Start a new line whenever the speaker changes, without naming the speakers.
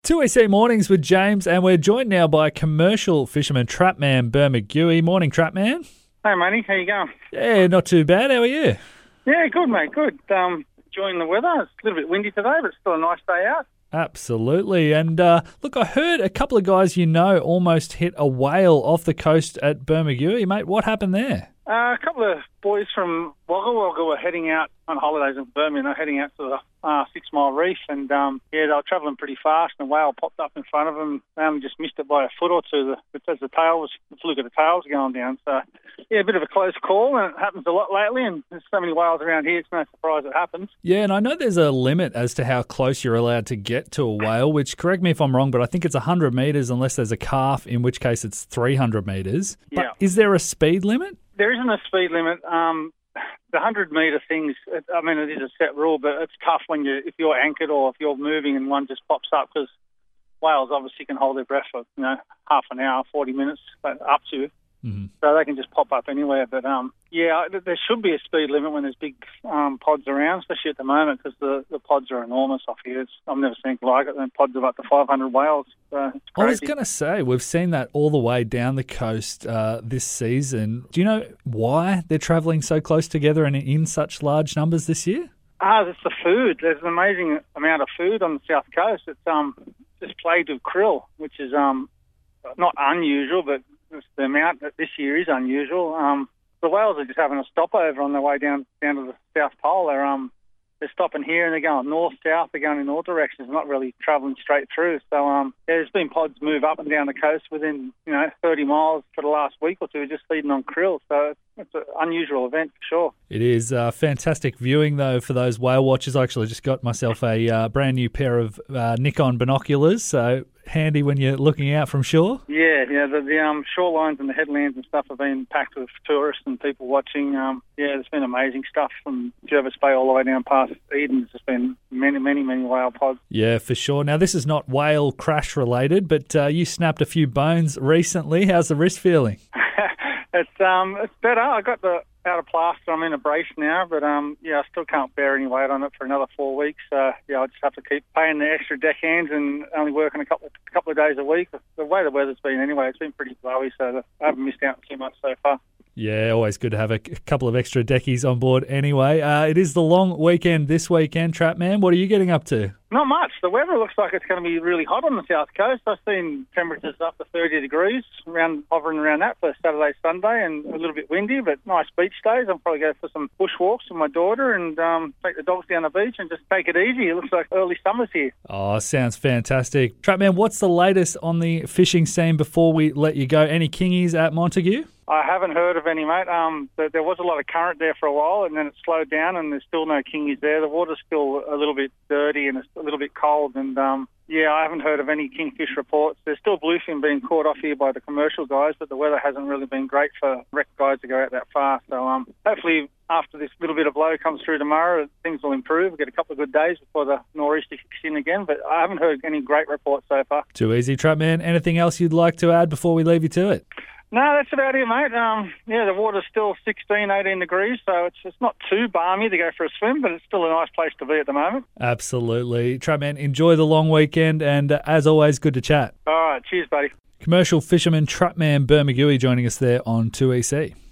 2EC Mornings with James, and we're joined now by commercial fisherman Trapman Bermagui. Morning, Trapman.
Hey, Manny. How you going?
Yeah, not too bad. How are you?
Yeah, good, mate. Good. Enjoying the weather. It's a little bit windy today, but it's still a nice day out.
Absolutely. And look, I heard a couple of guys almost hit a whale off the coast at Bermagui. Mate, what happened there?
A couple of boys from Wagga Wagga were heading out on holidays in Birmingham. They're heading out to the 6 Mile Reef, and they were travelling pretty fast, and a whale popped up in front of them. They only just missed it by a foot or two as the fluke of the tail was going down. So, yeah, a bit of a close call, and it happens a lot lately, and there's so many whales around here, it's no surprise it happens.
Yeah, and I know there's a limit as to how close you're allowed to get to a whale, which, correct me if I'm wrong, but I think it's 100 metres unless there's a calf, in which case it's 300 metres. But
Yeah.
is there a speed limit?
There isn't a speed limit. The 100-metre things, it is a set rule, but it's tough if you're anchored or if you're moving and one just pops up, because whales obviously can hold their breath for half an hour, 40 minutes, up to.
Mm-hmm.
So they can just pop up anywhere. But, there should be a speed limit when there's big pods around, especially at the moment, because the pods are enormous off here. I've never seen anything like it. And pods of up to 500 whales. So it's crazy.
I was going to say, we've seen that all the way down the coast this season. Do you know why they're travelling so close together and in such large numbers this year?
It's the food. There's an amazing amount of food on the south coast. It's just plagued with krill, which is not unusual, but the amount that this year is unusual. The whales are just having a stopover on their way down to the South Pole. They're stopping here and they're going north, south. They're going in all directions, not really travelling straight through. So there's been pods move up and down the coast within 30 miles for the last week or two, just feeding on krill. So it's an unusual event for sure.
It is fantastic viewing, though, for those whale watchers. I actually just got myself a brand new pair of Nikon binoculars, so handy when you're looking out from shore.
Yeah, the shorelines and the headlands and stuff have been packed with tourists and people watching. There's been amazing stuff from Jervis Bay all the way down past Eden. There's just been many, many, many whale pods. Yeah,
for sure. Now, this is not whale crash related, but you snapped a few bones recently. How's the wrist feeling?
It's better. I got out of plaster. I'm in a brace now, but I still can't bear any weight on it for another 4 weeks. I just have to keep paying the extra deckhands and only working a couple of days a week. The way the weather's been anyway, it's been pretty blowy, so I haven't missed out too much so far.
Yeah, always good to have a couple of extra deckies on board anyway. It is the long weekend this weekend, Trapman. What are you getting up to?
Not much. The weather looks like it's going to be really hot on the south coast. I've seen temperatures up to 30 degrees, hovering around that for Saturday, Sunday, and a little bit windy, but nice beach days. I'll probably go for some bushwalks with my daughter and take the dogs down the beach and just take it easy. It looks like early summer's here.
Oh, sounds fantastic. Trapman, what's the latest on the fishing scene before we let you go? Any kingies at Montague?
I haven't heard of any, mate. There was a lot of current there for a while, and then it slowed down, and there's still no kingies there. The water's still a little bit dirty and it's a little bit cold, and I haven't heard of any kingfish reports. There's still bluefin being caught off here by the commercial guys, but the weather hasn't really been great for rec guys to go out that far. So hopefully after this little bit of blow comes through tomorrow, things will improve. We'll get a couple of good days before the nor'easter kicks in again, but I haven't heard any great reports so far.
Too easy, Trapman. Anything else you'd like to add before we leave you to it?
No, that's about it, mate. The water's still 16, 18 degrees, so it's not too balmy to go for a swim, but it's still a nice place to be at the moment.
Absolutely. Trapman, enjoy the long weekend, and as always, good to chat.
All right, cheers, buddy.
Commercial fisherman Trapman Bermagui joining us there on 2EC.